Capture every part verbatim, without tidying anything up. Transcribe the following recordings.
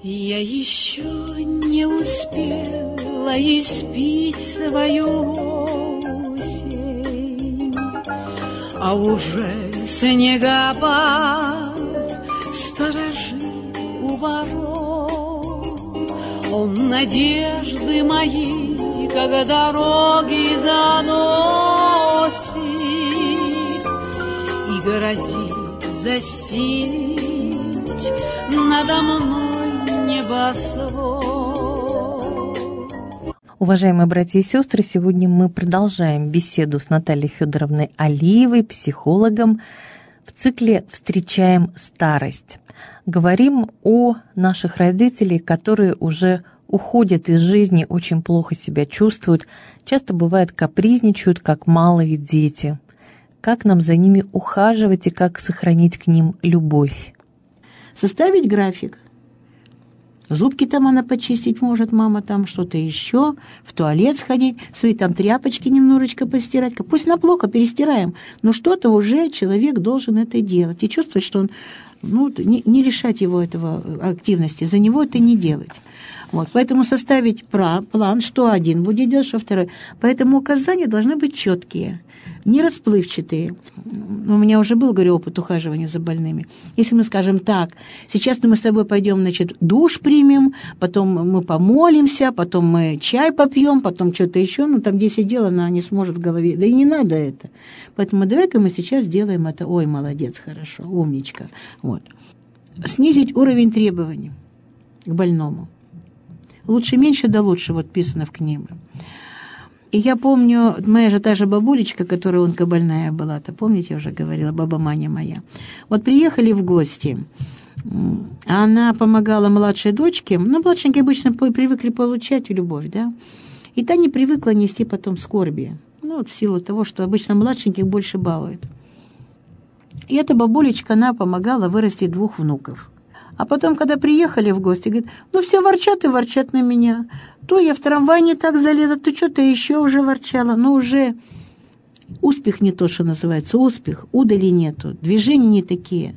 Я еще не успела испить свою осень, а уже снегопад сторожит у ворот. Он надежды мои, как дороги заносит, и грозит застелить надо мной небосвод. Уважаемые братья и сестры, сегодня мы продолжаем беседу с Натальей Федоровной Алиевой, психологом, в цикле «Встречаем старость». Говорим о наших родителях, которые уже уходят из жизни, очень плохо себя чувствуют, часто бывает капризничают, как малые дети. Как нам за ними ухаживать и как сохранить к ним любовь? Составить график. Зубки там она почистить может, мама там что-то еще, в туалет сходить, свои там тряпочки немножечко постирать. Пусть на плохо, перестираем, но что-то уже человек должен это делать. И чувствовать, что он, ну, не, не лишать его этого активности, за него это не делать. Вот, поэтому составить план, что один будет делать, что второй. Поэтому указания должны быть четкие, не расплывчатые. У меня уже был, говорю, опыт ухаживания за больными. Если мы скажем так, сейчас мы с тобой пойдем, значит, душ примем, потом мы помолимся, потом мы чай попьем, потом что-то еще, ну там десять дел она не сможет в голове. Да и не надо это. Поэтому давай-ка мы сейчас сделаем это. Ой, молодец, хорошо, умничка. Вот. Снизить уровень требований к больному. Лучше меньше, да лучше, вот писано в книге. И я помню, моя же та же бабулечка, которая онкобольная была-то, помните, я уже говорила, баба Маня моя. Вот приехали в гости, она помогала младшей дочке, ну, младшенькие обычно привыкли получать любовь, да, и та не привыкла нести потом скорби, ну, вот в силу того, что обычно младшеньких больше балуют. И эта бабулечка, она помогала вырастить двух внуков. А потом, когда приехали в гости, говорит, ну все ворчат и ворчат на меня. То я в трамвай не так залезла, то что-то еще уже ворчала. Но уже успех не то, что называется, успех, удали нету, движения не такие.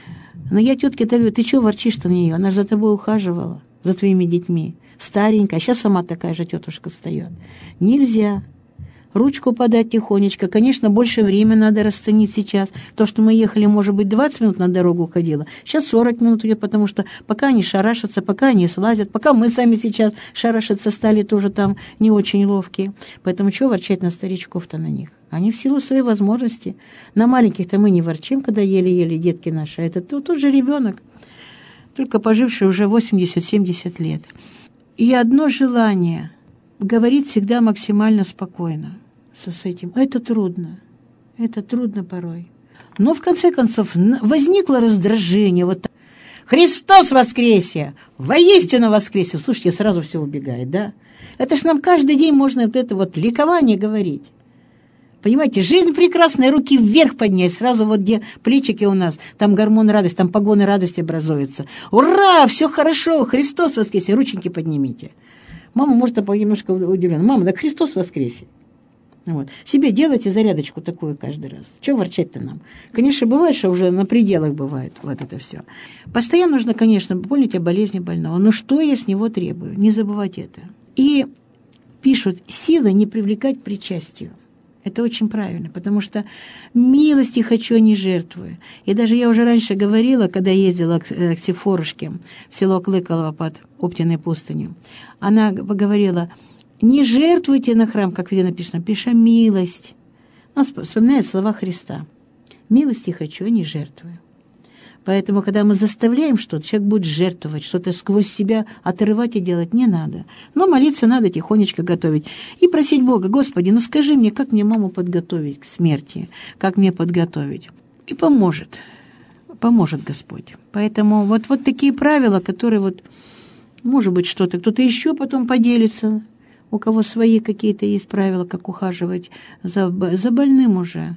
Но я тетке говорю, ты что ворчишь-то на нее? Она же за тобой ухаживала, за твоими детьми. Старенькая, сейчас сама такая же тетушка встает. Нельзя. Ручку подать тихонечко. Конечно, больше времени надо расценить сейчас. То, что мы ехали, может быть, двадцать минут на дорогу уходило. Сейчас сорок минут идет, потому что пока они шарашатся, пока они слазят, пока мы сами сейчас шарашиться стали тоже там не очень ловкие. Поэтому чего ворчать на старичков-то на них? Они в силу своей возможности. На маленьких-то мы не ворчим, когда еле-еле детки наши. Это тот, тот же ребенок, только поживший уже восемьдесят-семьдесят лет. И одно желание — говорить всегда максимально спокойно с этим. Это трудно. Это трудно порой. Но в конце концов возникло раздражение. Вот Христос воскресе! Воистину воскресе! Слушайте, сразу все убегает, да? Это ж нам каждый день можно вот это вот ликование говорить. Понимаете, жизнь прекрасная, руки вверх поднять, сразу вот где плечики у нас, там гормон радости, там погоны радости образуются. Ура, все хорошо, Христос воскресе, рученьки поднимите. Мама может немножко удивлена. Мама, так Христос воскресе. Вот. Себе делайте зарядочку такую каждый раз. Чего ворчать-то нам? Конечно, бывает, что уже на пределах бывает вот это все. Постоянно нужно, конечно, помнить о болезни больного. Но что я с него требую? Не забывать это. И пишут, силы не привлекать к причастию. Это очень правильно, потому что милости хочу, а не жертвую. И даже я уже раньше говорила, когда ездила к, к Сефорушке в село Клыколово под Оптиной пустынью, она говорила, не жертвуйте на храм, как везде написано, пиша милость. Она вспоминает слова Христа. Милости хочу, а не жертвую. Поэтому, когда мы заставляем что-то, человек будет жертвовать, что-то сквозь себя отрывать и делать не надо. Но молиться надо, тихонечко готовить. И просить Бога, Господи, ну скажи мне, как мне маму подготовить к смерти, как мне подготовить. И поможет, поможет Господь. Поэтому вот, вот такие правила, которые вот, может быть, что-то, кто-то еще потом поделится, у кого свои какие-то есть правила, как ухаживать за, за больным уже,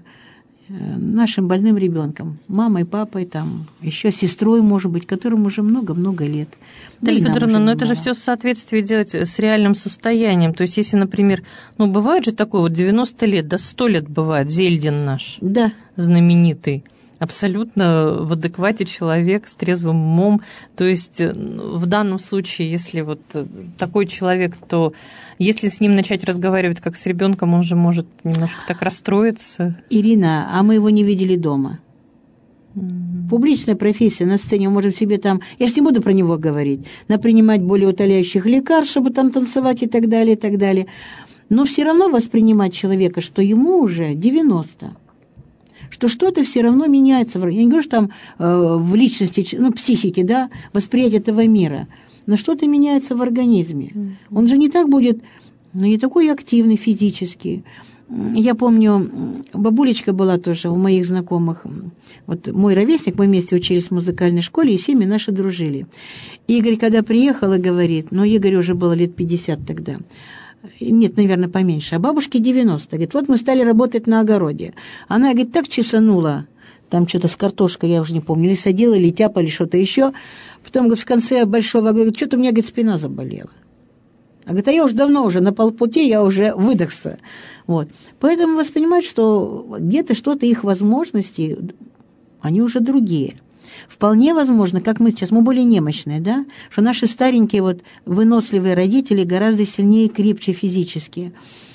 нашим больным ребенком, мамой, папой, там, еще сестрой, может быть, которым уже много-много лет. Наталья да Федоровна, но это же все в соответствии делать с реальным состоянием. То есть, если, например, ну, бывает же такое, вот девяносто лет, да сто лет бывает, Зельдин наш, да. знаменитый. абсолютно в адеквате человек с трезвым умом. То есть в данном случае, если вот такой человек, то если с ним начать разговаривать как с ребенком, он же может немножко так расстроиться. Ирина, а мы его не видели дома. Mm-hmm. Публичная профессия на сцене, мы можем себе там, я же не буду про него говорить, напринимать более утоляющих лекарств, чтобы там танцевать и так далее, и так далее. Но все равно воспринимать человека, что ему уже девяносто, что что-то все равно меняется. Я не говорю, что там э, в личности, ну, психике, да, восприятие этого мира, но что-то меняется в организме. Mm-hmm. Он же не так будет, ну, не такой активный физически. Я помню, бабулечка была тоже у моих знакомых. Вот мой ровесник, мы вместе учились в музыкальной школе, и семьи наши дружили. Игорь, когда приехал, и говорит, ну, Игорю уже было лет пятьдесят тогда, нет, наверное, поменьше, а бабушке девяносто. Говорит, вот мы стали работать на огороде. Она, говорит, так чесанула, там что-то с картошкой, я уже не помню, или садила, или тяпа, или что-то еще. Потом, говорит, в конце большого огорода, что-то у меня, говорит, спина заболела. А говорит, а я уже давно уже на полпути, я уже выдохся. Вот. Поэтому воспринимать, что где-то что-то их возможности, они уже другие. Вполне возможно, как мы сейчас, мы более немощные, да, что наши старенькие вот выносливые родители гораздо сильнее и крепче физически.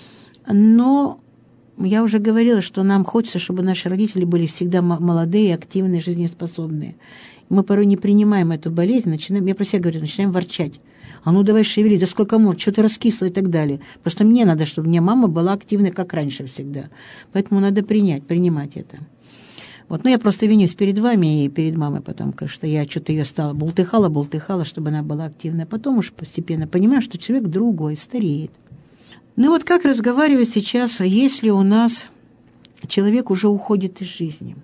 Но я уже говорила, что нам хочется, чтобы наши родители были всегда молодые, активные, жизнеспособные. Мы порой не принимаем эту болезнь, начинаем, я про себя говорю, начинаем ворчать. А ну давай шевели, да сколько можно, что ты раскисла и так далее. Просто мне надо, чтобы у меня мама была активной, как раньше всегда. Поэтому надо принять, принимать это. Вот, но я просто винюсь перед вами и перед мамой, потому что я что-то ее стала бултыхала, бултыхала, чтобы она была активной. Потом уж постепенно понимаю, что человек другой, стареет. Ну вот как разговаривать сейчас, если у нас человек уже уходит из жизни?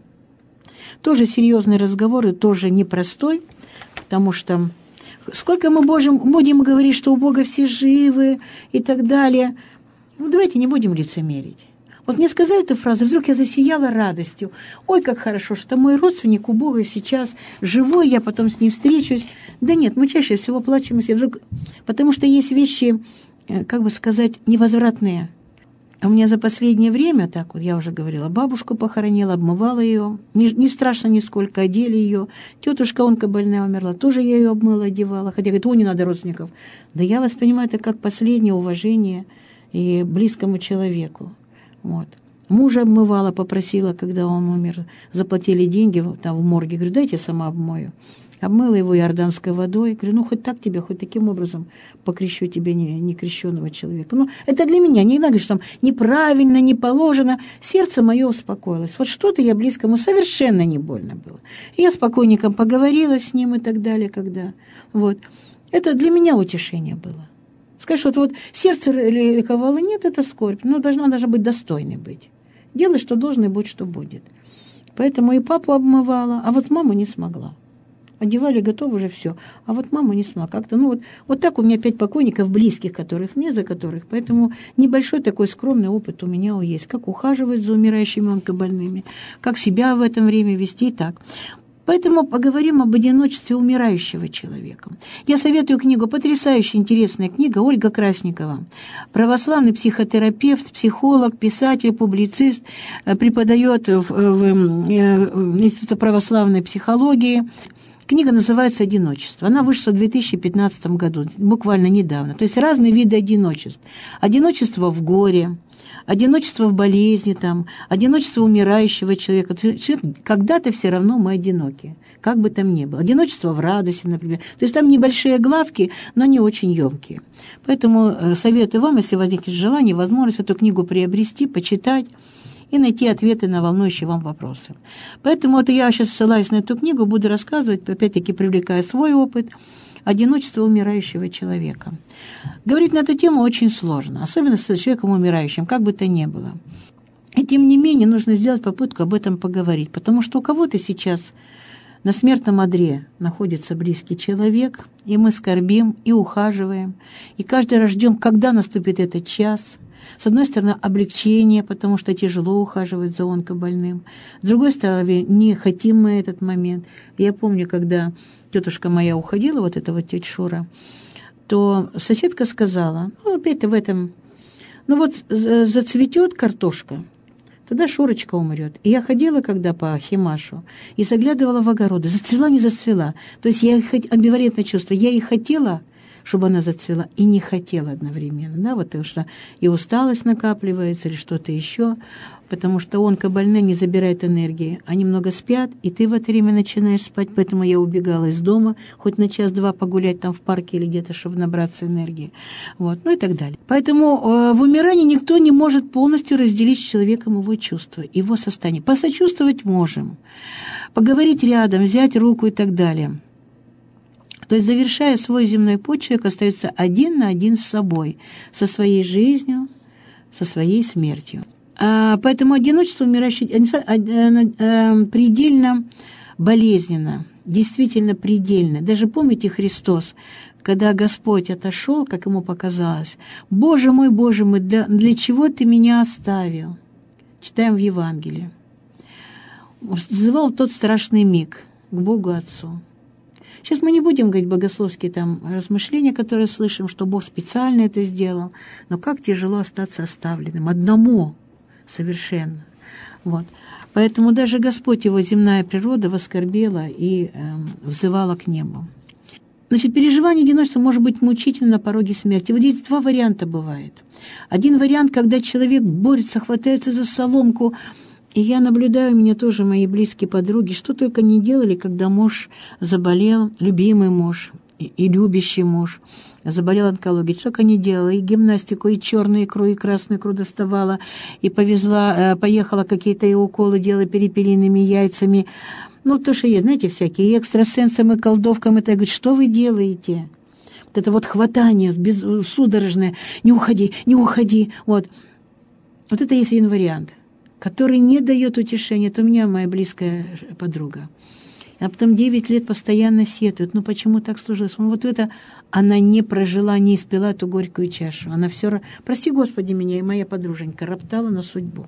Тоже серьезный разговор и тоже непростой, потому что сколько мы будем, будем говорить, что у Бога все живы и так далее. Ну давайте не будем лицемерить. Вот мне сказали эту фразу, вдруг я засияла радостью. Ой, как хорошо, что мой родственник у Бога сейчас живой, я потом с ним встречусь. Да нет, мы чаще всего плачемся вдруг, потому что есть вещи, как бы сказать, невозвратные. А у меня за последнее время, так вот, я уже говорила, бабушку похоронила, обмывала ее. Не, не страшно нисколько, одели ее. Тетушка онкобольная умерла, тоже я ее обмыла, одевала. Хотя говорит, о, не надо родственников. Да я воспринимаю это как последнее уважение и близкому человеку. Вот. Мужа обмывала, попросила, когда он умер, заплатили деньги там в морге. Говорю, дайте сама обмою. Обмыла его иорданской водой. Говорю, ну хоть так тебя, хоть таким образом покрещу тебе некрещенного человека. Ну, это для меня. Не надо, что там неправильно, не положено. Сердце мое успокоилось. Вот что-то я близкому совершенно не больно было. И я спокойненько поговорила с ним и так далее, когда... Вот. Это для меня утешение было. Скажешь, вот, вот сердце ликовало, нет, это скорбь. Ну, должна, должна быть достойной быть. Делай, что должно, и будь, что будет. Поэтому и папу обмывала, а вот маму не смогла. Одевали, готово уже все. А вот маму не смогла. Как-то, ну, вот, вот так у меня пять покойников близких, которых мне, за которых. Поэтому небольшой такой скромный опыт у меня есть. Как ухаживать за умирающими онкобольными, как себя в это время вести и так. Поэтому поговорим об одиночестве умирающего человека. Я советую книгу, потрясающая интересная книга, Ольга Красникова. Православный психотерапевт, психолог, писатель, публицист, преподает в, в, в Институте православной психологии. Книга называется «Одиночество». Она вышла в две тысячи пятнадцатом году, буквально недавно. То есть разные виды одиночеств. Одиночество в горе, одиночество в болезни, там, одиночество умирающего человека. Когда-то все равно мы одиноки, как бы там ни было. Одиночество в радости, например. То есть там небольшие главки, но они очень емкие. Поэтому советую вам, если возникнет желание, возможность эту книгу приобрести, почитать и найти ответы на волнующие вам вопросы. Поэтому вот я сейчас ссылаюсь на эту книгу, буду рассказывать, опять-таки привлекая свой опыт, одиночество умирающего человека. Говорить на эту тему очень сложно, особенно с человеком умирающим, как бы то ни было. И тем не менее нужно сделать попытку об этом поговорить, потому что у кого-то сейчас на смертном одре находится близкий человек, и мы скорбим, и ухаживаем, и каждый раз ждем, когда наступит этот час. С одной стороны, облегчение, потому что тяжело ухаживать за онкобольным. С другой стороны, не хотим мы этот момент. Я помню, когда тетушка моя уходила, вот эта вот тетя Шура, то соседка сказала, ну, опять в этом, ну вот зацветет картошка, тогда Шурочка умрет. И я ходила когда по Химашу и заглядывала в огороды. Зацвела, не зацвела. То есть я хоть амбивалентное чувство. Я и хотела, чтобы она зацвела, и не хотела одновременно. Да, вот потому что и усталость накапливается, или что-то еще. Потому что онкобольные не забирает энергии. Они много спят, и ты в это время начинаешь спать. Поэтому я убегала из дома, хоть на час-два погулять там в парке или где-то, чтобы набраться энергии. Вот, ну и так далее. Поэтому э, в умирании никто не может полностью разделить с человеком его чувства, его состояние. Посочувствовать можем, поговорить рядом, взять руку и так далее. То есть, завершая свой земной путь, человек остается один на один с собой, со своей жизнью, со своей смертью. Поэтому одиночество умирающей предельно болезненно, действительно предельно. Даже помните Христос, когда Господь отошел, как ему показалось, «Боже мой, Боже мой, для, для чего ты меня оставил?» Читаем в Евангелии. Взывал тот страшный миг к Богу Отцу. Сейчас мы не будем говорить богословские там размышления, которые слышим, что Бог специально это сделал, но как тяжело остаться оставленным одному совершенно. Вот. Поэтому даже Господь, его земная природа, воскорбела и э, взывала к небу. Значит, переживание одиночества может быть мучительно на пороге смерти. Вот здесь два варианта бывает. Один вариант, когда человек борется, хватается за соломку, и я наблюдаю, у меня тоже мои близкие подруги, что только не делали, когда муж заболел, любимый муж и, и любящий муж, заболел онкологией. Что только не делала, и гимнастику, и черную икру, и красную икру доставала, и повезла, поехала какие-то и уколы делала перепелиными яйцами. Ну, то, что есть, знаете, всякие, и экстрасенсам, и колдовкам, это, я говорю, что вы делаете? Вот это вот хватание, без, судорожное, не уходи, не уходи, вот. Вот это есть один вариант, который не дает утешения. Это у меня моя близкая подруга. А потом девять лет постоянно сетует. Ну, почему так сложилось? Ну, вот это она не прожила, не испила эту горькую чашу. Она все, прости Господи меня, и моя подруженька роптала на судьбу.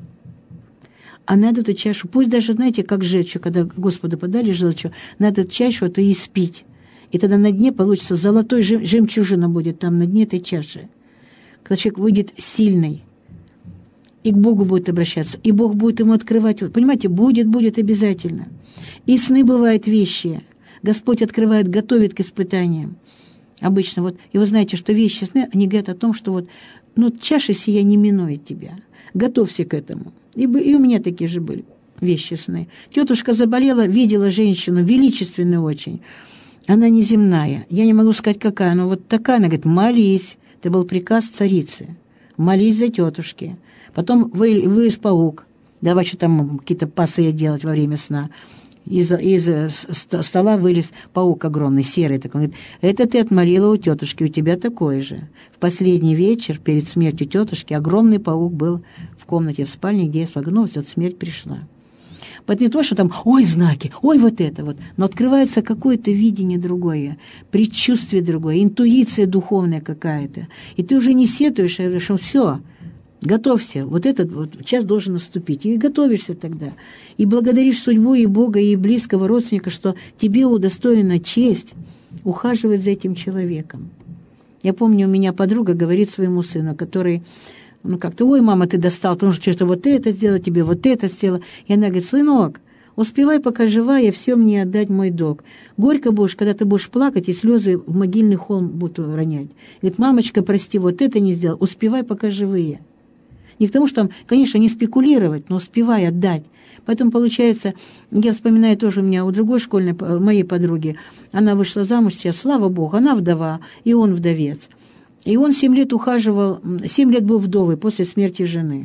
А надо эту чашу, пусть даже, знаете, как жечу, когда Господу подали желчу, надо эту чашу эту и испить. И тогда на дне получится золотой жем, жемчужина будет там на дне этой чаши. Когда человек выйдет сильный, и к Богу будет обращаться, и Бог будет ему открывать. Понимаете, будет, будет обязательно. И сны бывают вещи. Господь открывает, готовит к испытаниям. Обычно вот, и вы знаете, что вещи сны, они говорят о том, что вот, ну, чаша сия не минует тебя. Готовься к этому. И, и у меня такие же были вещи сны. Тетушка заболела, видела женщину, величественную очень. Она неземная. Я не могу сказать, какая, но вот такая. Она говорит, молись. Это был приказ царицы. Молись за тетушки. Потом вы, вылез паук. Давай что там какие-то пасы делать во время сна. Из, из стола вылез паук огромный, серый такой. Он говорит, это ты отмолила у тетушки, у тебя такой же. В последний вечер, перед смертью тетушки, огромный паук был в комнате, в спальне, где я спала. Ну, вот смерть пришла. Поэтому не то, что там, ой, знаки, ой, вот это вот. Но открывается какое-то видение другое, предчувствие другое, интуиция духовная какая-то. И ты уже не сетуешь, а говоришь, что все, готовься, вот этот вот час должен наступить. И готовишься тогда. И благодаришь судьбу и Бога, и близкого родственника, что тебе удостоена честь ухаживать за этим человеком. Я помню, у меня подруга говорит своему сыну, который, ну как-то, ой, мама, ты достал, потому что что-то вот это сделала, тебе вот это сделала. И она говорит, сынок, успевай, пока жива, я все мне отдать мой долг. Горько будешь, когда ты будешь плакать, и слезы в могильный холм будут ронять. Говорит, мамочка, прости, вот это не сделал, успевай, пока живые. Не к тому, что, там, конечно, не спекулировать, но успевай отдать. Поэтому, получается, я вспоминаю тоже у меня у другой школьной, моей подруги, она вышла замуж сейчас, слава Богу, она вдова, и он вдовец. И он семь лет ухаживал, семь лет был вдовой после смерти жены.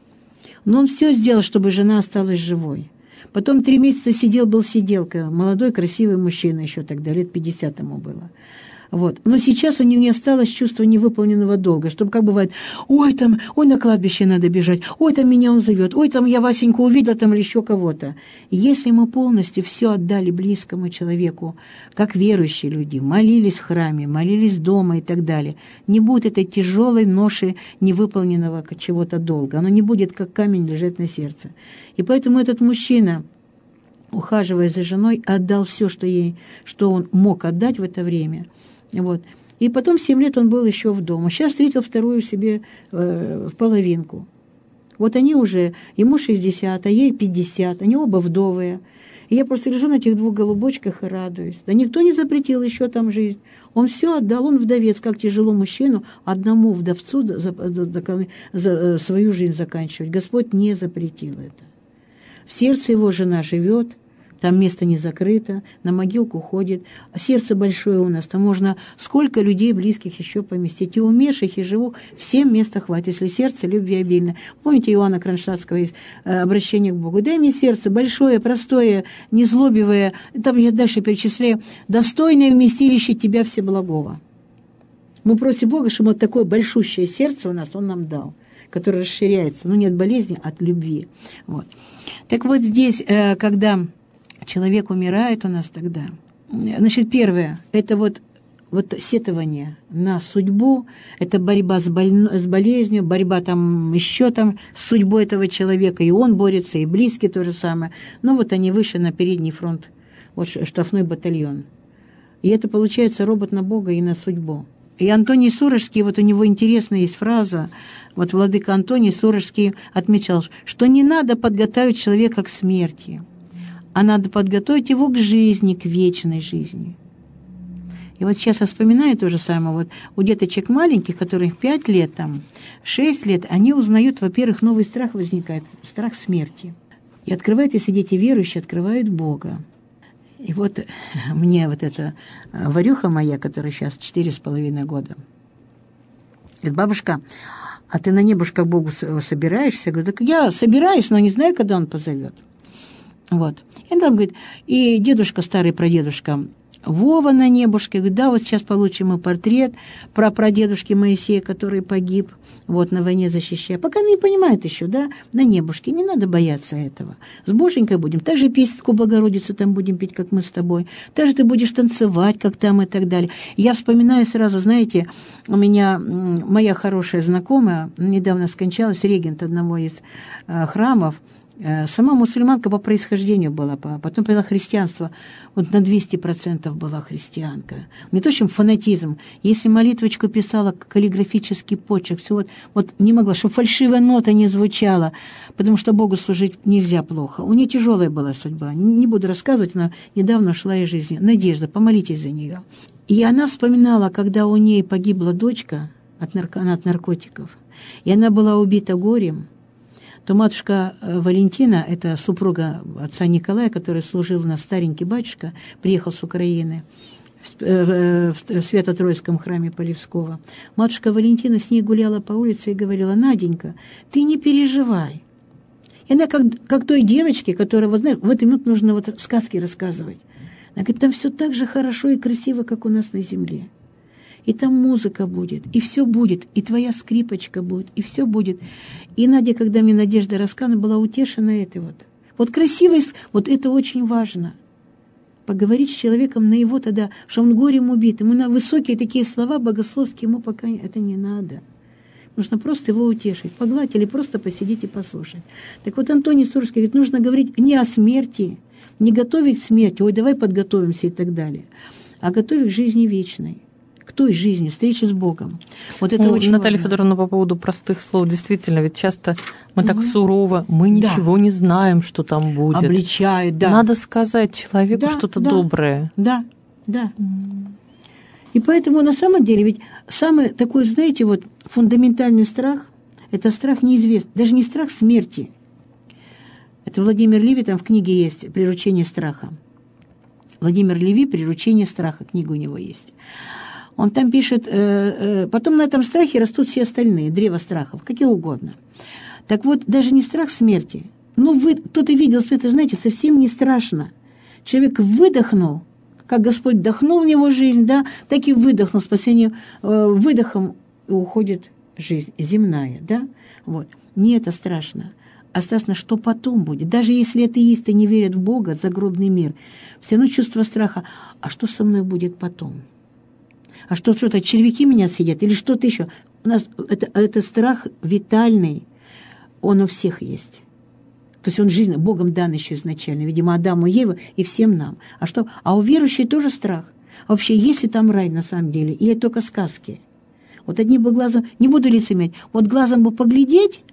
Но он все сделал, чтобы жена осталась живой. Потом три месяца сидел, был сиделкой, молодой, красивый мужчина еще тогда, лет пятьдесят ему было. Вот. Но сейчас у него не осталось чувства невыполненного долга, чтобы, как бывает, ой, там, ой, на кладбище надо бежать, ой, там меня он зовет, ой, там я Васеньку увидела, там или еще кого-то. И если мы полностью все отдали близкому человеку, как верующие люди, молились в храме, молились дома и так далее, не будет этой тяжелой ноши невыполненного чего-то долга, оно не будет как камень лежать на сердце. И поэтому этот мужчина, ухаживая за женой, отдал все, что, ей, что он мог отдать в это время. Вот. И потом семь лет он был еще в доме. Сейчас встретил вторую себе э, в половинку. Вот они уже, ему шестьдесят, а ей пятьдесят, они оба вдовые. И я просто лежу на этих двух голубочках и радуюсь. Да никто не запретил еще там жизнь. Он все отдал, он вдовец. Как тяжело мужчину одному вдовцу за, за, за, за свою жизнь заканчивать. Господь не запретил это. В сердце его жена живет, там место не закрыто, на могилку ходит. А сердце большое у нас, там можно сколько людей близких еще поместить. И умерших, и живых, всем места хватит, если сердце любви обильно. Помните, Иоанна Кронштадтского есть обращение к Богу. Дай мне сердце большое, простое, незлобивое, там я дальше перечисляю, достойное вместилище тебя всеблагого. Мы просим Бога, чтобы вот такое большущее сердце у нас Он нам дал, которое расширяется, ну не от болезни, а от любви. Вот. Так вот здесь, когда человек умирает у нас тогда. Значит, первое, это вот, вот сетование на судьбу, это борьба с, боль... с болезнью, борьба там еще там с судьбой этого человека, и он борется, и близкие то же самое. Но вот они вышли на передний фронт, вот штрафной батальон. И это получается робот на Бога и на судьбу. И Антоний Сурожский, вот у него интересная есть фраза, вот владыка Антоний Сурожский отмечал, что не надо подготовить человека к смерти, а надо подготовить его к жизни, к вечной жизни. И вот сейчас я вспоминаю то же самое. Вот у деточек маленьких, которых пять лет, там, шесть лет, они узнают, во-первых, новый страх возникает, страх смерти. И открывают, если дети верующие, открывают Бога. И вот мне вот эта Варюха моя, которая сейчас четыре с половиной года, говорит: бабушка, а ты на небушка к Богу собираешься? Я говорю: так я собираюсь, но не знаю, когда Он позовет. Вот. И там, говорит, и дедушка, старый прадедушка Вова на небушке, говорит: да, вот сейчас получим мы портрет про прадедушки Моисея, который погиб вот, на войне защищая. Пока не понимает еще, да, на небушке, не надо бояться этого. С Боженькой будем, также песенку Богородицу там будем петь, как мы с тобой. Также ты будешь танцевать, как там и так далее. Я вспоминаю сразу, знаете, у меня моя хорошая знакомая недавно скончалась, регент одного из э, храмов. Сама мусульманка по происхождению была, потом приняла христианство, вот на двести процентов была христианка. Не то, чем фанатизм. Если молитвочку писала, каллиграфический почерк, все вот, вот не могла, чтобы фальшивая нота не звучала, потому что Богу служить нельзя плохо. У нее тяжелая была судьба. Не буду рассказывать, но недавно ушла из жизни. Надежда, помолитесь за нее. И она вспоминала, когда у ней погибла дочка от, нарко... от наркотиков, и она была убита горем, то матушка Валентина, это супруга отца Николая, который служил на старенький батюшка, приехал с Украины в Свято-Троицком храме Полевского. Матушка Валентина с ней гуляла по улице и говорила: Наденька, ты не переживай. И она как, как той девочке, которая, вот, знаешь, в эту минуту нужно вот сказки рассказывать. Она говорит: там все так же хорошо и красиво, как у нас на земле. И там музыка будет, и все будет, и твоя скрипочка будет, и все будет. И Надя, когда мне Надежда рассказывала, была утешена этой вот. Вот красивость, вот это очень важно. Поговорить с человеком на его тогда, что он горем убит. Ему на высокие такие слова богословские, ему пока это не надо. Нужно просто его утешить, погладить или просто посидеть и послушать. Так вот Антоний Сурожский говорит, нужно говорить не о смерти, не готовить к смерти, ой, давай подготовимся и так далее, а готовить к жизни вечной. К той жизни, встрече с Богом. Вот это ну, очень Наталья важно. Федоровна, по поводу простых слов, действительно, ведь часто мы угу. так сурово, мы ничего да. не знаем, что там будет. Обличают, да. Надо сказать человеку да, что-то да, доброе. Да, да. И поэтому на самом деле, ведь самый такой, знаете, вот фундаментальный страх, это страх неизвестный, даже не страх смерти. Это Владимир Леви, там в книге есть «Приручение страха». Владимир Леви «Приручение страха», книга у него есть. Он там пишет, э, э, потом на этом страхе растут все остальные, древо страхов, какие угодно. Так вот, даже не страх смерти. Ну, вы, кто-то видел смерть, знаете, совсем не страшно. Человек выдохнул, как Господь вдохнул в него жизнь, да, так и выдохнул, спасение, э, выдохом уходит жизнь земная, да. Вот. Не это страшно, а страшно, что потом будет. Даже если атеисты не верят в Бога, в загробный мир, все равно чувство страха, а что со мной будет потом? А что, что-то, червяки меня съедят или что-то еще? У нас это, это страх витальный, он у всех есть. То есть он жизнь Богом дан еще изначально, видимо, Адаму и Еве и всем нам. А что? А у верующих тоже страх. А вообще, есть ли там рай на самом деле? Или только сказки? Вот одним бы глазом, не буду лицемерить, вот глазом бы поглядеть,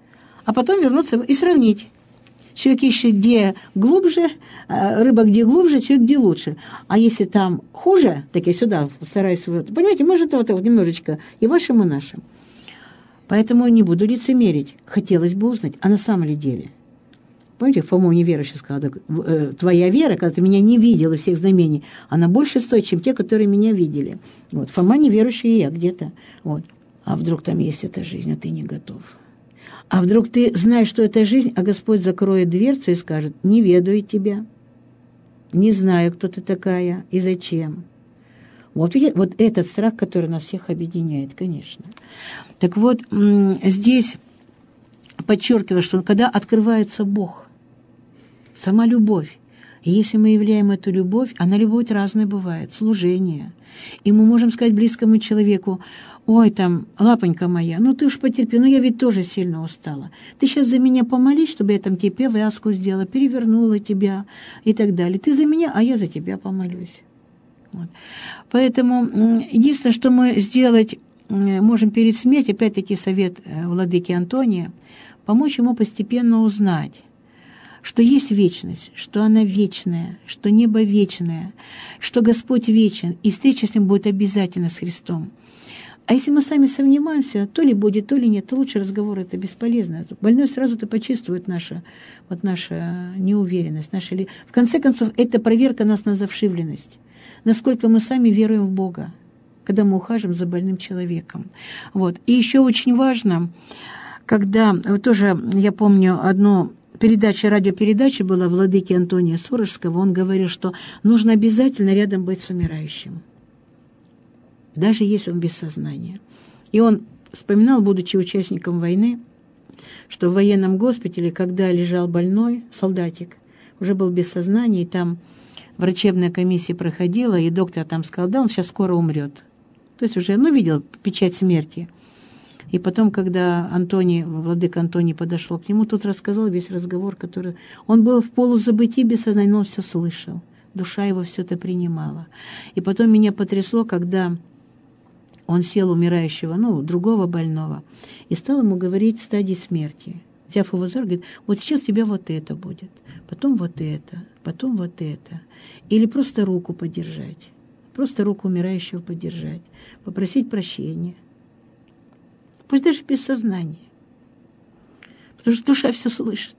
а потом вернуться и сравнить. Человек ищет, где глубже, рыба где глубже, человек где лучше. А если там хуже, так я сюда стараюсь... Вот, понимаете, может, вот, вот немножечко и вашим, и нашим. Поэтому не буду лицемерить. Хотелось бы узнать, а на самом ли деле? Помните, Фому неверующий сказал, твоя вера, когда ты меня не видел и всех знамений, она больше стоит, чем те, которые меня видели. Вот. Фома неверующий, и я где-то. Вот. А вдруг там есть эта жизнь, а ты не готов? А вдруг ты знаешь, что это жизнь, а Господь закроет дверцу и скажет, не ведаю тебя, не знаю, кто ты такая и зачем. Вот, вот этот страх, который нас всех объединяет, конечно. Так вот, здесь подчеркиваю, что когда открывается Бог, сама любовь, и если мы являем эту любовь, она любовь разная бывает, служение. И мы можем сказать близкому человеку, ой, там, лапонька моя, ну ты уж потерпи, ну я ведь тоже сильно устала. Ты сейчас за меня помолись, чтобы я там тебе повязку сделала, перевернула тебя и так далее. Ты за меня, а я за тебя помолюсь. Вот. Поэтому единственное, что мы сделать можем перед смертью, опять-таки совет владыки Антония, помочь ему постепенно узнать, что есть вечность, что она вечная, что небо вечное, что Господь вечен, и встреча с Ним будет обязательно с Христом. А если мы сами сомневаемся, то ли будет, то ли нет, то лучше разговор это бесполезно. Больной сразу-то почувствует наша, вот наша неуверенность. Наша... В конце концов, это проверка нас на завшивленность. Насколько мы сами веруем в Бога, когда мы ухаживаем за больным человеком. Вот. И еще очень важно, когда, вот тоже я помню одну передачу, радиопередача была владыки Антония Сурожского, он говорил, что нужно обязательно рядом быть с умирающим, даже если он без сознания. И он вспоминал, будучи участником войны, что в военном госпитале, когда лежал больной, солдатик, уже был без сознания, и там врачебная комиссия проходила, и доктор там сказал, да, он сейчас скоро умрет. То есть уже, ну, видел печать смерти. И потом, когда Антоний, владыка Антоний подошел к нему, тот рассказал весь разговор, который... Он был в полузабытии, без сознания, но он все слышал. Душа его все это принимала. И потом меня потрясло, когда он сел умирающего, ну, другого больного, и стал ему говорить стадии смерти. Взяв его за руку, говорит, вот сейчас у тебя вот это будет, потом вот это, потом вот это. Или просто руку подержать, просто руку умирающего подержать, попросить прощения. Пусть даже без сознания, потому что душа все слышит.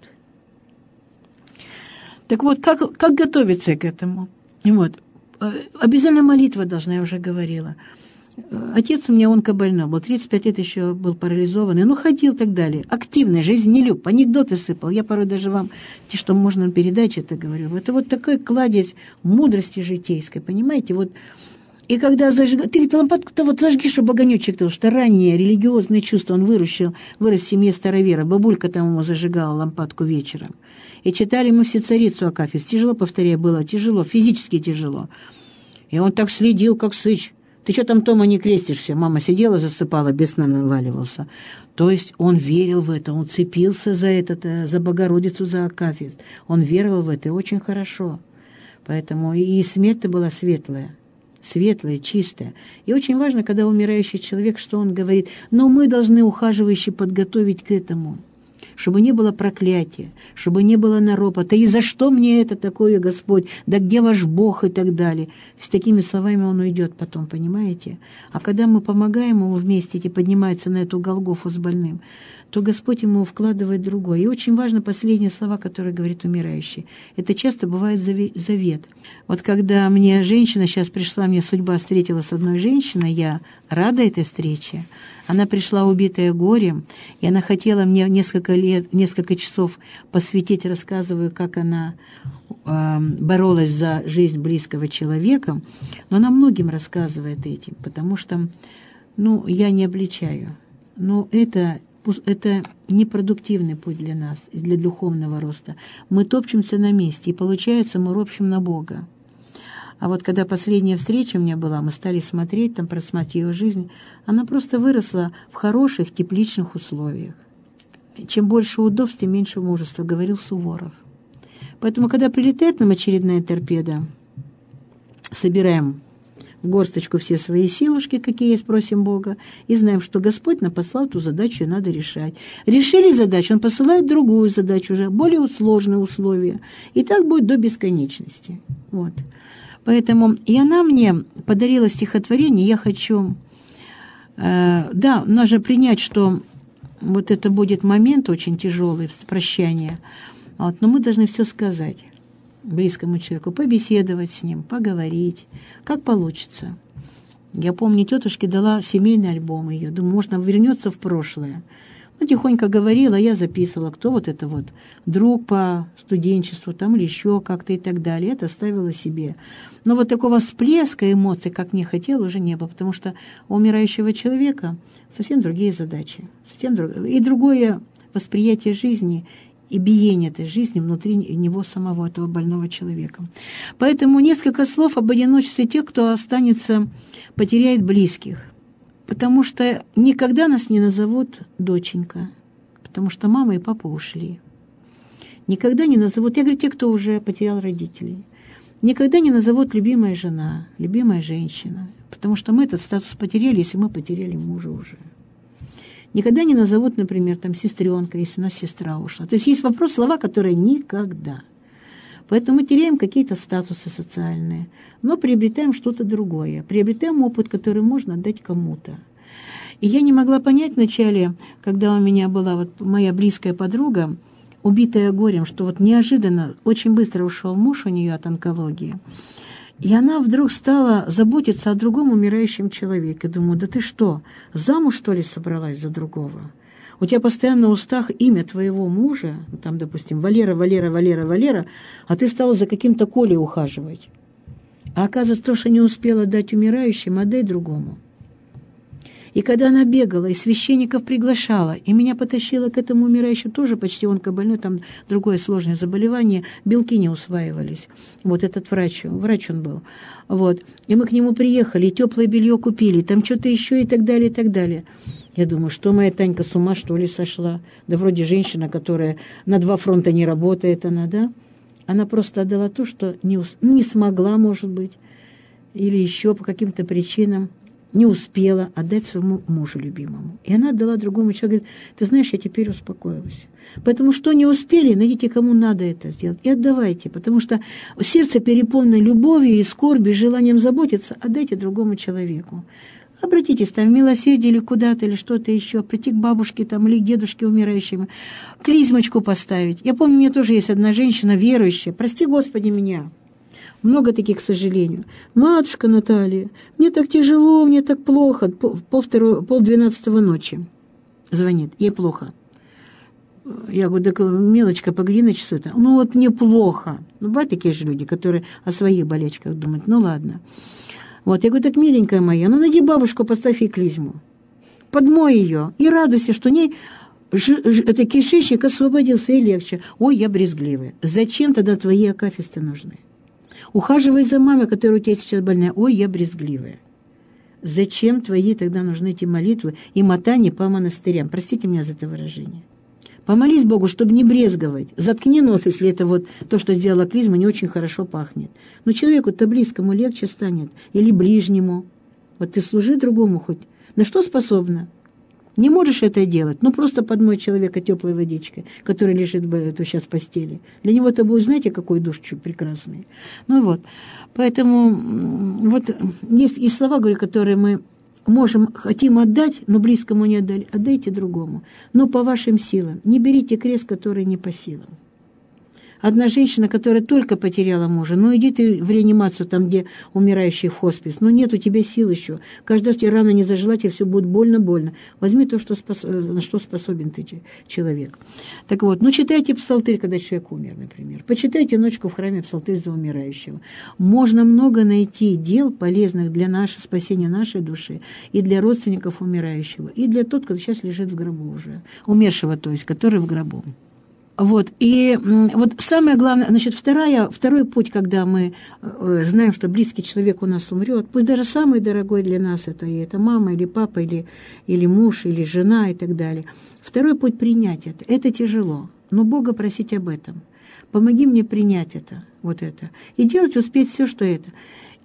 Так вот, как, как готовиться к этому? Вот. Обязательно молитва должна, я уже говорила. Отец у меня онкобольной был, тридцать пять лет еще был парализованный, ну, ходил и так далее. Активная, жизнелюб, анекдоты сыпал. Я порой даже вам, те, что можно передать, это говорю. Это вот такой кладезь мудрости житейской, понимаете? Вот. И когда зажигал... Ты ведь лампадку-то вот зажги, чтобы огонечек, потому что раннее религиозное чувство он выращил, вырос в семье старовера. Бабулька там ему зажигала лампадку вечером. И читали мы все царицу Акафист. Тяжело, повторяю, было тяжело, физически тяжело. И он так следил, как сыч. Ты что там, Тома, не крестишься? Мама сидела, засыпала, без сна наваливался. То есть он верил в это, он цепился за это, за Богородицу, за Акафист. Он верил в это, и очень хорошо. Поэтому и смерть-то была светлая. Светлая, чистая. И очень важно, когда умирающий человек, что он говорит. Но мы должны ухаживающе подготовить к этому, чтобы не было проклятия, чтобы не было наропота. И за что мне это такое, Господь? Да где ваш Бог и так далее? С такими словами он уйдет потом, понимаете? А когда мы помогаем ему вместе и поднимается на эту Голгофу с больным, то Господь ему вкладывает другое. И очень важно последние слова, которые говорит умирающий. Это часто бывает завет. Вот когда мне женщина, сейчас пришла, мне судьба встретила с одной женщиной, я рада этой встрече. Она пришла убитая горем, и она хотела мне несколько лет, несколько часов посвятить, рассказываю, как она э, боролась за жизнь близкого человека. Но она многим рассказывает этим, потому что, ну, я не обличаю. Но это... Это непродуктивный путь для нас, для духовного роста. Мы топчемся на месте, и получается, мы ропщем на Бога. А вот когда последняя встреча у меня была, мы стали смотреть, там, просматривать ее жизнь, она просто выросла в хороших, тепличных условиях. Чем больше удобств, тем меньше мужества, говорил Суворов. Поэтому, когда прилетает нам очередная торпеда, собираем в горсточку все свои силушки, какие есть, просим Бога, и знаем, что Господь нам послал эту задачу, и надо решать. Решили задачу, Он посылает другую задачу уже, более сложные условия. И так будет до бесконечности. Вот. Поэтому и она мне подарила стихотворение, я хочу... Э, да, нужно принять, что вот это будет момент очень тяжелый, прощания, вот, но мы должны все сказать близкому человеку, побеседовать с ним, поговорить, как получится. Я помню, тетушке дала семейный альбом ее, думаю, можно вернется в прошлое. Ну, тихонько говорила, я записывала, кто вот это вот, друг по студенчеству там или еще как-то и так далее. Это оставила себе. Но вот такого всплеска эмоций, как мне хотела, уже не было, потому что у умирающего человека совсем другие задачи, совсем друг... и другое восприятие жизни, и биение этой жизни внутри него самого, этого больного человека. Поэтому несколько слов об одиночестве тех, кто останется, потеряет близких. Потому что никогда нас не назовут доченька, потому что мама и папа ушли. Никогда не назовут, я говорю, те, кто уже потерял родителей, никогда не назовут любимая жена, любимая женщина, потому что мы этот статус потеряли, если мы потеряли мужа уже. Никогда не назовут, например, там, сестренка, если у нас сестра ушла. То есть есть вопрос, слова, которые никогда. Поэтому мы теряем какие-то статусы социальные, но приобретаем что-то другое, приобретаем опыт, который можно отдать кому-то. И я не могла понять вначале, когда у меня была вот моя близкая подруга, убитая горем, что вот неожиданно, очень быстро ушел муж у нее от онкологии, и она вдруг стала заботиться о другом умирающем человеке. Думаю, да ты что, замуж, что ли, собралась за другого? У тебя постоянно на устах имя твоего мужа, там, допустим, Валера, Валера, Валера, Валера, а ты стала за каким-то Колей ухаживать. А оказывается, то, что не успела дать умирающим, отдай другому. И когда она бегала, и священников приглашала, и меня потащила к этому умирающему, тоже почти онкобольной, там другое сложное заболевание, белки не усваивались. Вот этот врач, врач он был. Вот. И мы к нему приехали, и теплое белье купили, там что-то еще и так далее, и так далее. Я думаю, что моя Танька с ума, что ли, сошла? Да вроде женщина, которая на два фронта не работает, она, да? Она просто отдала то, что не, не смогла, может быть, или еще по каким-то причинам не успела отдать своему мужу любимому. И она отдала другому человеку, говорит, ты знаешь, я теперь успокоилась. Поэтому что не успели, найдите, кому надо это сделать, и отдавайте, потому что сердце переполнено любовью и скорбью, желанием заботиться, отдайте другому человеку. Обратитесь там в милосердие или куда-то, или что-то еще, прийти к бабушке там, или к дедушке умирающему, клизмочку поставить. Я помню, у меня тоже есть одна женщина верующая, прости Господи меня, много таких, к сожалению. Матушка Наталья, мне так тяжело, мне так плохо, пол, второго, пол двенадцатого ночи звонит, ей плохо. Я говорю, так, мелочка, погляди на часы-то. Ну вот мне плохо. Ну, бывают такие же люди, которые о своих болячках думают, ну ладно. Вот, я говорю, так, миленькая моя, ну найди бабушку, поставь ей клизму, подмой ее и радуйся, что у ней ж, ж, это кишечник освободился и легче. Ой, я брезгливая. Зачем тогда твои акафисты нужны? Ухаживай за мамой, которая у тебя сейчас больная. Ой, я брезгливая. Зачем твои тогда нужны эти молитвы и мотания по монастырям? Простите меня за это выражение. Помолись Богу, чтобы не брезговать. Заткни нос, если это вот то, что сделала клизма, не очень хорошо пахнет. Но человеку-то близкому легче станет. Или ближнему. Вот ты служи другому хоть. На что способна? Не можешь это делать. Ну, просто подмой человека теплой водичкой, который лежит в, сейчас в постели. Для него это будет, знаете, какой душ прекрасный. Ну вот. Поэтому вот есть и слова, говорю, которые мы можем, хотим отдать, но близкому не отдали. Отдайте другому. Но по вашим силам. Не берите крест, который не по силам. Одна женщина, которая только потеряла мужа, ну иди ты в реанимацию, там, где умирающий в хоспис, ну нет у тебя сил еще. Каждый раз тебе рана не зажила, тебе все будет больно-больно. Возьми то, что спос... на что способен ты человек. Так вот, ну читайте псалтырь, когда человек умер, например. Почитайте ночку в храме псалтырь за умирающего. Можно много найти дел, полезных для нашего спасения нашей души, и для родственников умирающего, и для тот, кто сейчас лежит в гробу уже. Умершего, то есть, который в гробу. Вот, и вот самое главное, значит, вторая, второй путь, когда мы э, знаем, что близкий человек у нас умрет, пусть даже самый дорогой для нас это, и это мама, или папа, или, или муж, или жена, и так далее. Второй путь — принять это. Это тяжело, но Бога просить об этом. Помоги мне принять это, вот это. И делать, успеть все, что это.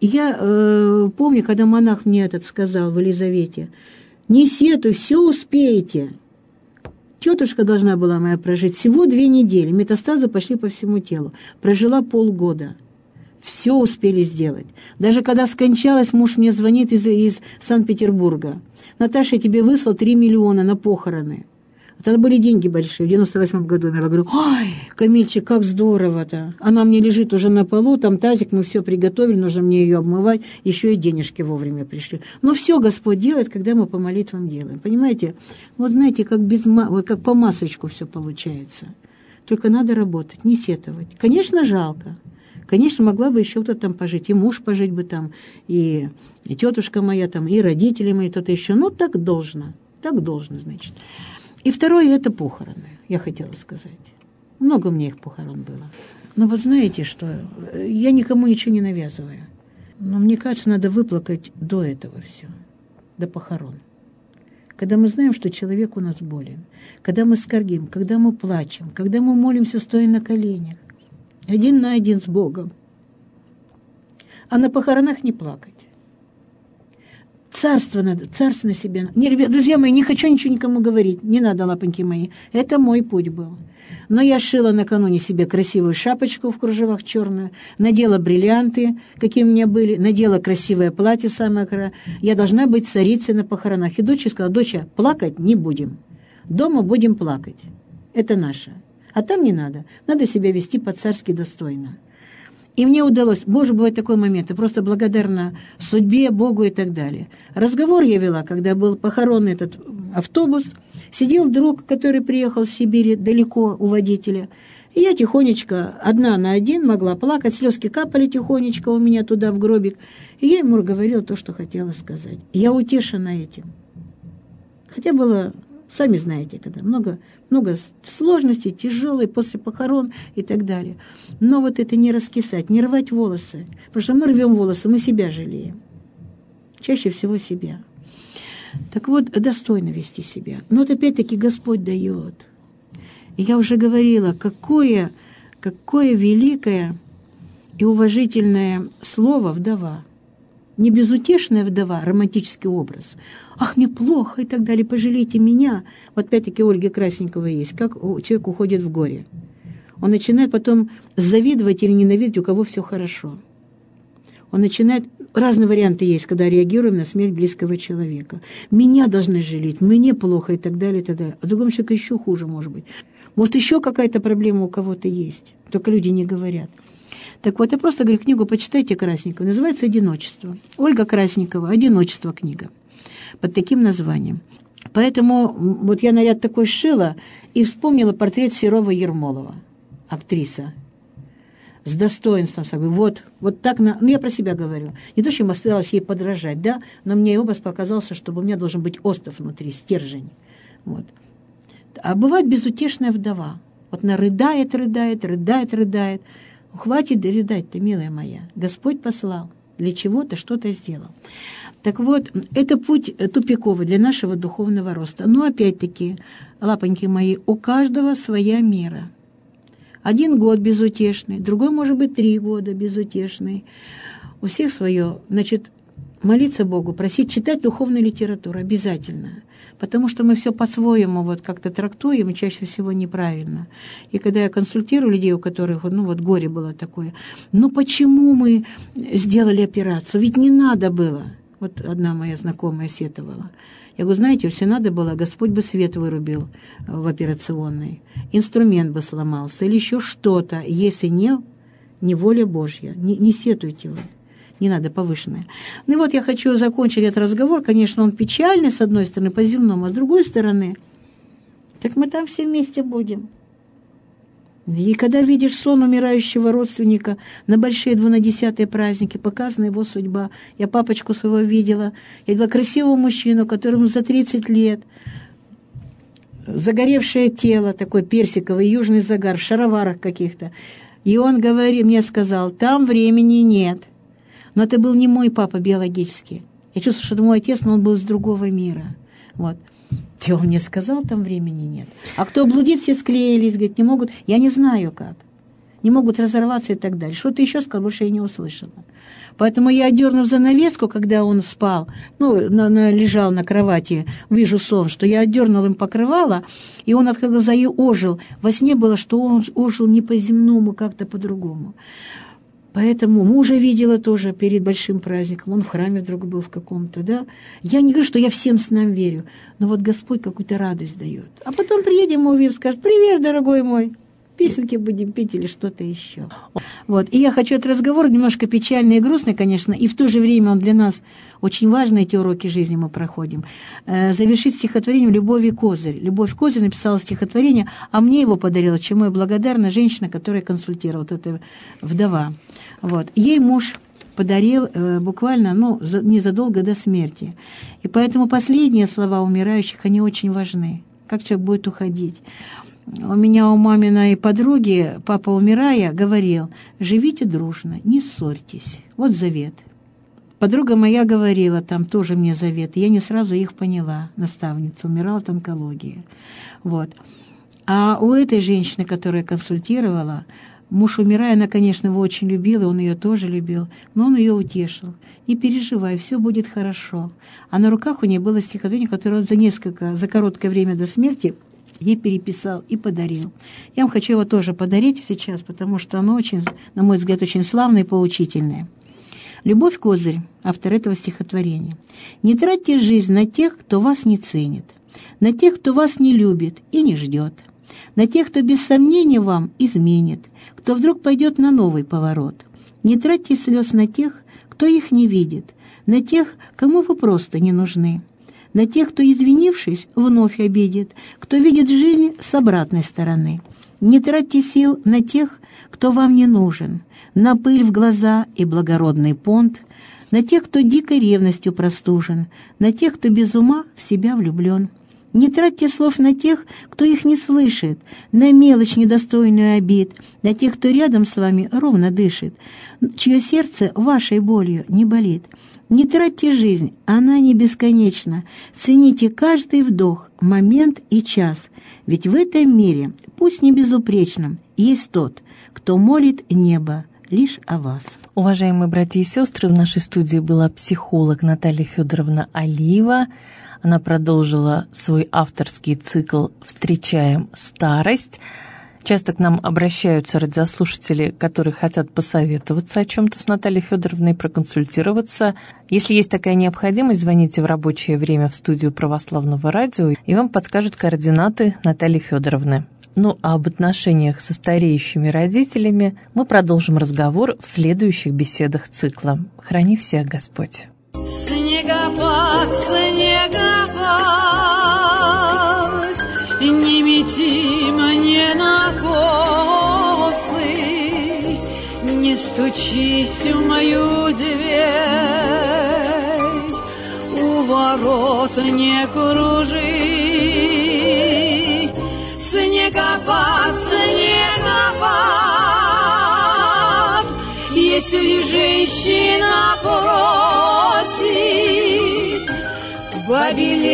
И я э, помню, когда монах мне этот сказал в Елизавете: «Не сетуй, все успеете». Тетушка должна была моя прожить всего две недели. Метастазы пошли по всему телу. Прожила полгода. Все успели сделать. Даже когда скончалась, муж мне звонит из, из Санкт-Петербурга: «Наташа, я тебе выслал три миллиона на похороны». Тогда были деньги большие. В девяносто восьмом году я говорю: «Ой, Камильчик, как здорово-то! Она мне лежит уже на полу, там тазик, мы все приготовили, нужно мне ее обмывать, еще и денежки вовремя пришли». Но все Господь делает, когда мы по молитвам делаем. Понимаете? Вот знаете, как, без, вот как по масочку все получается. Только надо работать, не сетовать. Конечно, жалко. Конечно, могла бы еще кто-то там пожить, и муж пожить бы там, и, и тетушка моя там, и родители мои, кто-то еще. Ну, так должно, так должно, значит. И второе – это похороны, я хотела сказать. Много у меня их похорон было. Но вот знаете что, я никому ничего не навязываю. Но мне кажется, надо выплакать до этого все, до похорон. Когда мы знаем, что человек у нас болен, когда мы скорбим, когда мы плачем, когда мы молимся, стоя на коленях, один на один с Богом. А на похоронах не плакать. Царство надо, царство на себе. Не, ребят, друзья мои, не хочу ничего никому говорить. Не надо, лапоньки мои. Это мой путь был. Но я шила накануне себе красивую шапочку в кружевах черную, надела бриллианты, какие у меня были, надела красивое платье самое красивое. Я должна быть царицей на похоронах. И дочь сказала: «Доча, плакать не будем. Дома будем плакать. Это наше. А там не надо. Надо себя вести по-царски достойно». И мне удалось, Боже, бывает такой момент, я просто благодарна судьбе, Богу и так далее. Разговор я вела, когда был похоронный этот автобус, сидел друг, который приехал с Сибири, далеко у водителя, и я тихонечко, одна на один, могла плакать, слезки капали тихонечко у меня туда в гробик, и я ему говорила то, что хотела сказать. Я утешена этим. Хотя было... Сами знаете, когда много, много сложностей, тяжелые после похорон и так далее. Но вот это не раскисать, не рвать волосы. Потому что мы рвем волосы, мы себя жалеем. Чаще всего себя. Так вот, достойно вести себя. Но вот опять-таки Господь дает. И я уже говорила, какое, какое великое и уважительное слово «вдова». Не безутешная вдова, романтический образ. «Ах, мне плохо» и так далее, «пожалейте меня». Вот опять-таки Ольга Красненькова есть. Как человек уходит в горе. Он начинает потом завидовать или ненавидеть, у кого все хорошо. Он начинает... Разные варианты есть, когда реагируем на смерть близкого человека. «Меня должны жалеть», «мне плохо» и так далее, и так далее. А другому человеку еще хуже, может быть. Может, еще какая-то проблема у кого-то есть. Только люди не говорят. Так вот, я просто говорю, книгу почитайте Красникову. Называется «Одиночество». Ольга Красникова, «Одиночество» книга. Под таким названием. Поэтому вот я наряд такой сшила и вспомнила портрет Серова-Ермолова, актриса. С достоинством. Вот, вот так, на, ну я про себя говорю. Не то, что я старалась ей подражать, да, но мне образ показался, что у меня должен быть остров внутри, стержень. Вот. А бывает безутешная вдова. Вот она рыдает, рыдает, рыдает, рыдает. Хватит рыдать-то, милая моя. Господь послал. Для чего-то что-то сделал. Так вот, это путь тупиковый для нашего духовного роста. Но опять-таки, лапоньки мои, у каждого своя мера. Один год безутешный, другой, может быть, три года безутешный. У всех свое. Значит, молиться Богу, просить читать духовную литературу обязательно. Потому что мы все по-своему вот как-то трактуем, и чаще всего неправильно. И когда я консультирую людей, у которых ну, вот горе было такое, ну почему мы сделали операцию? Ведь не надо было. Вот одна моя знакомая сетовала. Я говорю, знаете, все надо было, Господь бы свет вырубил в операционной, инструмент бы сломался или еще что-то. Если не, не воля Божья, не, не сетуйте вы. Не надо повышенное. Ну и вот я хочу закончить этот разговор. Конечно, он печальный, с одной стороны, по-земному, а с другой стороны, так мы там все вместе будем. И когда видишь сон умирающего родственника на большие двунадесятые праздники, показана его судьба. Я папочку своего видела. Я видела красивого мужчину, которому за тридцать лет, загоревшее тело, такой персиковый, южный загар, в шароварах каких-то. И он говорит, мне сказал, там времени нет. Но это был не мой папа биологический. Я чувствую, что это мой отец, но он был из другого мира. Вот. И он мне сказал, там времени нет. А кто блудит, все склеились, говорит, не могут. Я не знаю как. не могут разорваться и так далее. Что ты еще сказал, больше я не услышала. Поэтому я, отдернув занавеску, когда он спал, ну, на, на, лежал на кровати, вижу сон, что я отдернула им покрывало, и он открыл глаза и ожил. Во сне было, что он ожил не по-земному, как-то по-другому. Поэтому мужа видела тоже перед большим праздником. Он в храме вдруг был в каком-то, да. Я не говорю, что я всем снам верю, но вот Господь какую-то радость дает. А потом приедем, мы увидим, скажет: привет, дорогой мой. Песенки будем петь или что-то еще. Вот. И я хочу этот разговор немножко печальный и грустный, конечно, и в то же время он для нас очень важный, эти уроки жизни мы проходим. Э, завершить стихотворением «Любовь и козырь». Любовь Козырь написала стихотворение, а мне его подарила, чему я благодарна, женщина, которая консультировала, вот эта вдова. Вот. Ей муж подарил э, буквально, ну, за, незадолго до смерти. И поэтому последние слова умирающих, они очень важны. Как человек будет уходить. У меня у маминой подруги, папа, умирая, говорил: живите дружно, не ссорьтесь. Вот завет. Подруга моя говорила, там тоже мне завет. Я не сразу их поняла. Наставница умирала от онкологии. Вот. А у этой женщины, которая консультировала, муж, умирая, она, конечно, его очень любила, он ее тоже любил, но он ее утешил. Не переживай, все будет хорошо. А на руках у нее было стихотворение, которое он за несколько, за короткое время до смерти ей переписал и подарил. Я вам хочу его тоже подарить сейчас, потому что оно очень, на мой взгляд, очень славное и поучительное. «Любовь Козырь», автор этого стихотворения. «Не тратьте жизнь на тех, кто вас не ценит, на тех, кто вас не любит и не ждет, на тех, кто без сомнения вам изменит, кто вдруг пойдет на новый поворот. Не тратьте слез на тех, кто их не видит, на тех, кому вы просто не нужны, на тех, кто, извинившись, вновь обидит, кто видит жизнь с обратной стороны. Не тратьте сил на тех, кто вам не нужен, на пыль в глаза и благородный понт, на тех, кто дикой ревностью простужен, на тех, кто без ума в себя влюблен. Не тратьте слов на тех, кто их не слышит, на мелочь недостойную обид, на тех, кто рядом с вами ровно дышит, чье сердце вашей болью не болит. Не тратьте жизнь, она не бесконечна. Цените каждый вдох, момент и час. Ведь в этом мире, пусть не безупречном, есть тот, кто молит небо лишь о вас». Уважаемые братья и сестры, в нашей студии была психолог Наталья Федоровна Алиева. Она продолжила свой авторский цикл «Встречаем старость». Часто к нам обращаются радиослушатели, которые хотят посоветоваться о чем-то с Натальей Федоровной, проконсультироваться. Если есть такая необходимость, звоните в рабочее время в студию Православного радио, и вам подскажут координаты Натальи Федоровны. Ну, а об отношениях со стареющими родителями мы продолжим разговор в следующих беседах цикла. Храни всех Господь. Снегопад, снегопад, не мети мне на косы, не стучись в мою дверь, у ворот не кружи. Снегопад, снегопад, если женщина просит, бабе